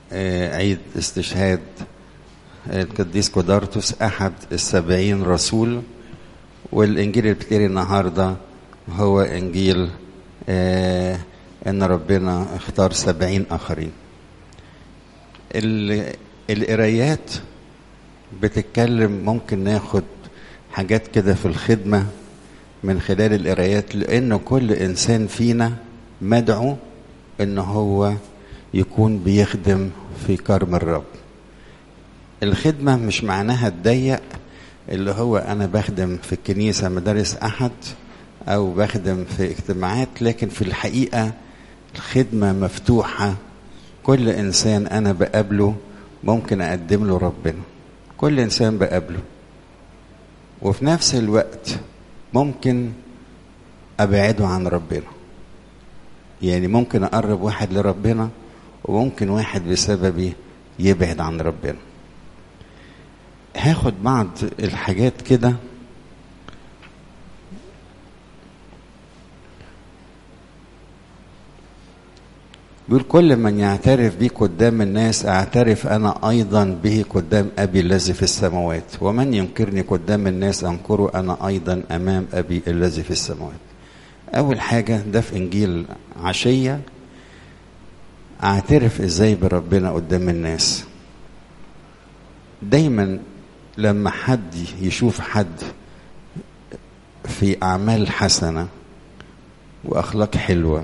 عيد استشهاد القديس قدرطس أحد 70 رسول. والإنجيل اللي بتقري النهاردة هو إنجيل إن ربنا اختار 70 آخرين. القرايات بتتكلم، ممكن ناخد حاجات كده في الخدمة من خلال القرايات، لأنه كل إنسان فينا مدعو إنه هو يكون بيخدم في كرم الرب. الخدمة مش معناها الضيق اللي هو أنا بخدم في الكنيسة مدارس أحد أو بخدم في اجتماعات، لكن في الحقيقة الخدمة مفتوحة. كل إنسان أنا بقابله ممكن أقدم له ربنا، كل إنسان بقابله، وفي نفس الوقت ممكن أبعده عن ربنا. يعني ممكن أقرب واحد لربنا، وممكن واحد بسببي يبعد عن ربنا. هاخد بعض الحاجات كده. بيقول كل من يعترف بي قدام الناس اعترف انا ايضا به قدام ابي الذي في السماوات، ومن ينكرني قدام الناس انكره انا ايضا امام ابي الذي في السماوات. اول حاجة ده في انجيل عشية، اعترف ازاي بربنا قدام الناس. دايما لما حد يشوف حد في اعمال حسنة واخلاق حلوة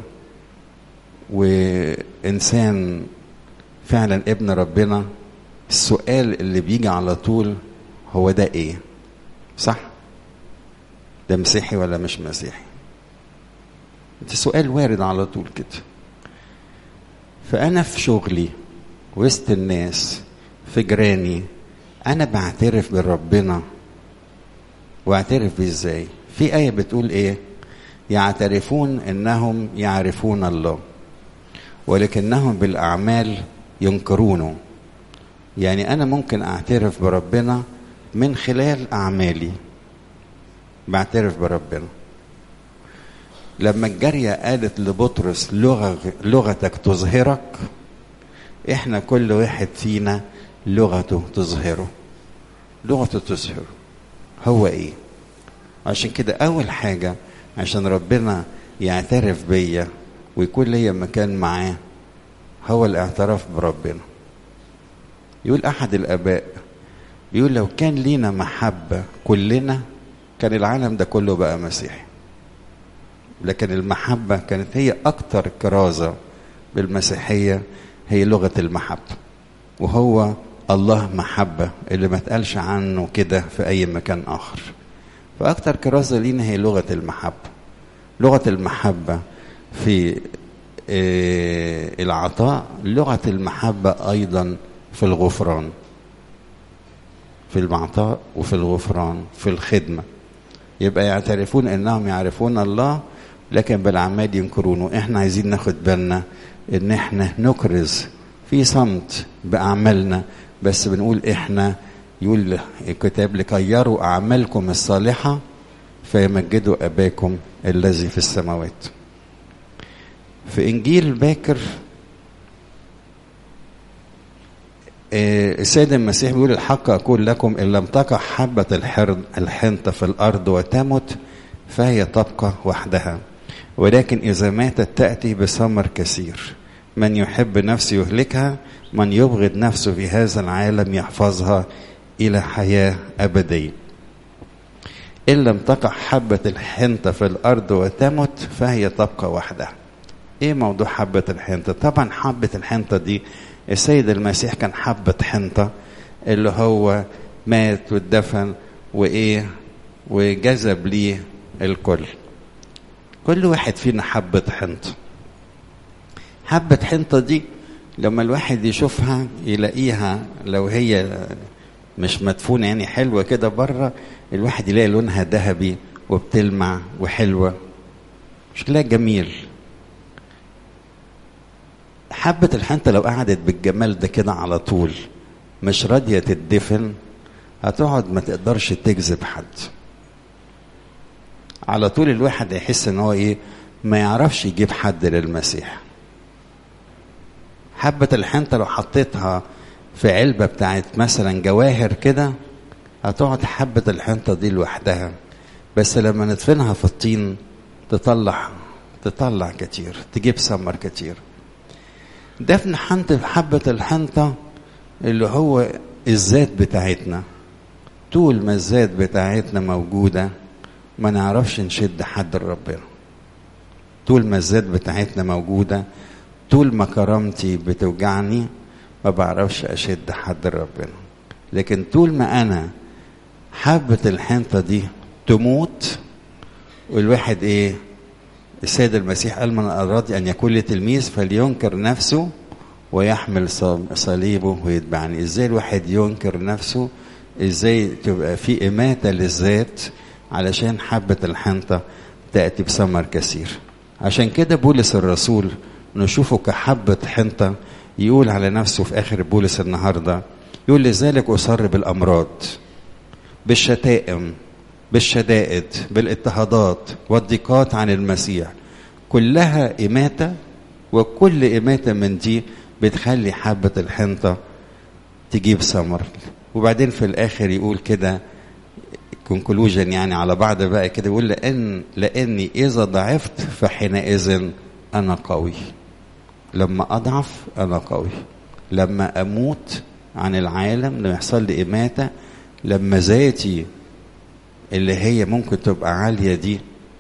وإنسان فعلا ابن ربنا، السؤال اللي بيجي على طول هو ده ايه؟ صح؟ ده مسيحي ولا مش مسيحي؟ ده سؤال وارد على طول كده. فأنا في شغلي وسط الناس في جيراني أنا بعترف بربنا، واعترف بيه ازاي؟ في آية بتقول ايه؟ يعترفون انهم يعرفون الله ولكنهم بالأعمال ينكرونه. يعني أنا ممكن أعترف بربنا من خلال أعمالي، بعترف بربنا. لما الجارية قالت لبطرس لغتك تظهرك، إحنا كل واحد فينا لغته تظهره. لغته تظهره هو إيه؟ عشان كده أول حاجة عشان ربنا يعترف بيا ويكون ليا مكان معاه هو الاعتراف بربنا. يقول أحد الآباء، يقول لو كان لينا محبة كلنا كان العالم ده كله بقى مسيحي، لكن المحبة كانت هي أكتر كرازة بالمسيحية، هي لغة المحبة، وهو الله محبة اللي ما تقالش عنه كده في أي مكان آخر. فأكتر كرازة لينا هي لغة المحبة. لغة المحبة في العطاء، لغة المحبة أيضا في الغفران، في العطاء وفي الغفران في الخدمة. يبقى يعترفون أنهم يعرفون الله لكن بالأعمال ينكرونه. إحنا عايزين ناخد بالنا إن إحنا نكرز في صمت بأعمالنا، بس بنقول إحنا، يقول الكتاب لكي يروا أعمالكم الصالحة فيمجدوا أباكم الذي في السماوات. في إنجيل باكر السيد المسيح بيقول الحق أقول لكم إن لم تقع حبة الحنطة في الأرض وتمت فهي تبقى وحدها، ولكن إذا ماتت تأتي بثمر كثير. من يحب نفسه يهلكها، من يبغض نفسه في هذا العالم يحفظها إلى حياة أبدية. إن لم تقع حبة الحنطة في الأرض وتمت فهي تبقى وحدها. إيه موضوع حبة الحنطة؟ طبعا حبة الحنطة دي السيد المسيح كان حبة حنطة اللي هو مات واتدفن وإيه وجذب ليه الكل. كل واحد فينا حبة حنطة. حبة حنطة دي لما الواحد يشوفها يلاقيها لو هي مش مدفونة يعني حلوة كده بره، الواحد يلاقي لونها ذهبي وبتلمع وحلوة، شكلها جميل. حبة الحنطة لو قعدت بالجمال ده كده على طول مش راضية تدفن، هتقعد ما تقدرش تجذب حد. على طول الواحد يحس ان هو ايه، ما يعرفش يجيب حد للمسيح. حبة الحنطة لو حطيتها في علبة بتاعت مثلا جواهر كده هتقعد حبة الحنطة دي لوحدها، بس لما ندفنها في الطين تطلع كتير، تجيب ثمر كتير. دفن حبة الحنطة اللي هو الذات بتاعتنا. طول ما الذات بتاعتنا موجودة ما نعرفش نشد حد لربنا. طول ما الذات بتاعتنا موجودة، طول ما كرامتي بتوجعني ما بعرفش أشد حد لربنا. لكن طول ما أنا حبة الحنطة دي تموت، والواحد السيد المسيح قال من أراد أن يكون لي تلميذ فلينكر نفسه ويحمل صليبه ويتبعني. ازاي الواحد ينكر نفسه؟ ازاي تبقى في إماتة للذات علشان حبة الحنطة تأتي بثمر كثير. عشان كده بولس الرسول نشوفه كحبة حنطة، يقول على نفسه في آخر بولس النهاردة، يقول لذلك أصر بالأمراض، بالشتائم، بالشدائد، بالاضطهادات والضيقات عن المسيح، كلها إماتة، وكل إماتة من دي بتخلي حبة الحنطة تجيب ثمر. وبعدين في الآخر يقول كده كونكلوجن يعني على بعض بقى كده، يقول لأني إذا ضعفت فحينئذ أنا قوي. لما أضعف أنا قوي، لما أموت عن العالم، لما يحصل لي إماتة، لما ذاتي اللي هي ممكن تبقى عالية دي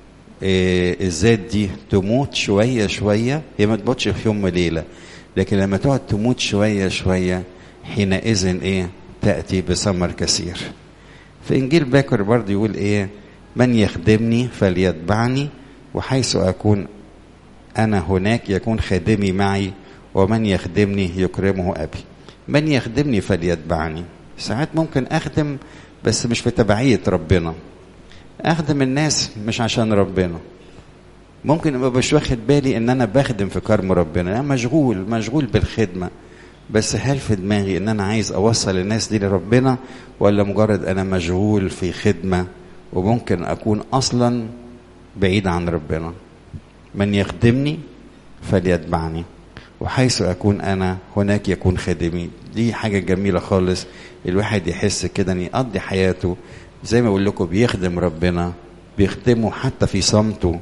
الذات دي تموت شوية شوية، هي ما تموتش في يوم وليلة، لكن لما تقعد تموت شوية شوية حينئذ تأتي بثمر كثير. في إنجيل باكر برضه يقول من يخدمني فليتبعني، وحيث أكون أنا هناك يكون خادمي معي، ومن يخدمني يكرمه أبي. من يخدمني فليتبعني. ساعات ممكن أخدم بس مش في تبعية ربنا، أخدم الناس مش عشان ربنا، ممكن أبقى مش واخد بالي إن أنا بخدم في كرم ربنا، أنا مشغول بالخدمة، بس هل في دماغي إن أنا عايز أوصل الناس دي لربنا، ولا مجرد أنا مشغول في خدمة وممكن أكون أصلا بعيد عن ربنا؟ من يخدمني فليتبعني، وحيث أكون أنا هناك يكون خادمي. دي حاجة جميلة خالص، الواحد يحس كده أن يقضي حياته زي ما أقول لكم بيخدم ربنا، بيخدمه حتى في صمته،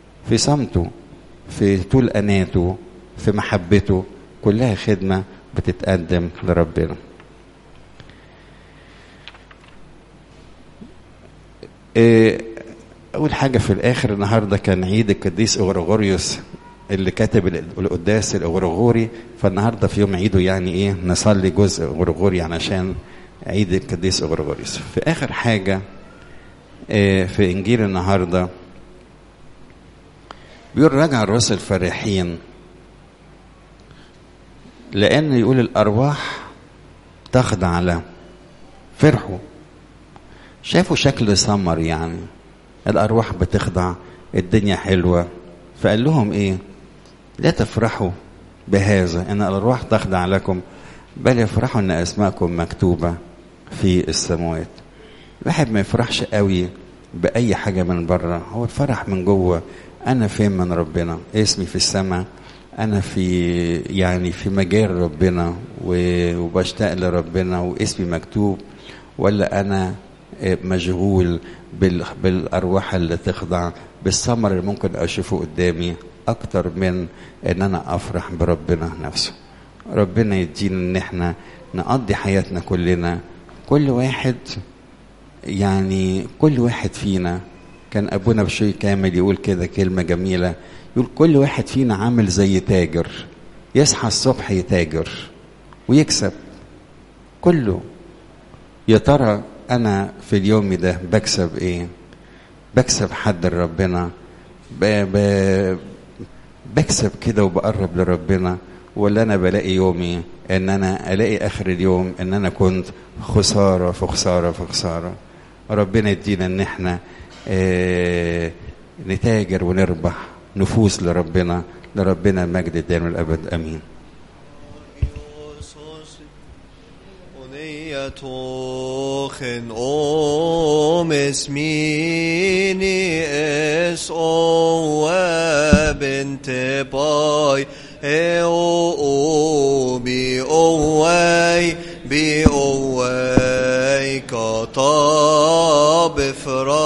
في طول أناته، في محبته، كلها خدمة بتتقدم لربنا. أول حاجة في الآخر النهاردة كان عيد القديس غريغوريوس اللي كاتب القداس الغريغوري، فالنهاردة في يوم عيده يعني نصلي جزء غريغوري علشان عيد القديس غريغوريوس. في آخر حاجة في إنجيل النهاردة بيقول رجع الرسل فرحين، لأن يقول الأرواح تخضع له. فرحوا، شافوا شكل ثمر، يعني الأرواح بتخضع، الدنيا حلوة. فقال لهم لا تفرحوا بهذا ان الأرواح تخضع لكم، بل يفرحوا ان أسماءكم مكتوبة في السماوات. الواحد ما يفرحش قوي بأي حاجة من بره، هو الفرح من جوه. أنا فين من ربنا؟ اسمي في السماء، أنا في مجال ربنا وبشتاق لربنا واسمي مكتوب، ولا أنا مشغول بالأرواح اللي تخضع، بالثمر اللي ممكن أشوفه قدامي أكتر من أن أنا أفرح بربنا نفسه. ربنا يدينا أن احنا نقضي حياتنا كلنا، كل واحد فينا. كان أبونا بشوي كامل يقول كده كلمة جميلة، يقول كل واحد فينا عامل زي تاجر، يصحى الصبح يتاجر ويكسب كله. يا ترى أنا في اليوم ده بكسب بكسب حد لربنا، بكسب كده وبقرب لربنا، ولا أنا بلاقي يومي أن أنا ألاقي آخر اليوم أن أنا كنت خسارة في خسارة في خسارة؟ ربنا يدينا أن احنا نتاجر ونربح نفوس لربنا المجد الدائم والأبد. أمين. Tochen esmini es o bente boy بأوي كطاب فرا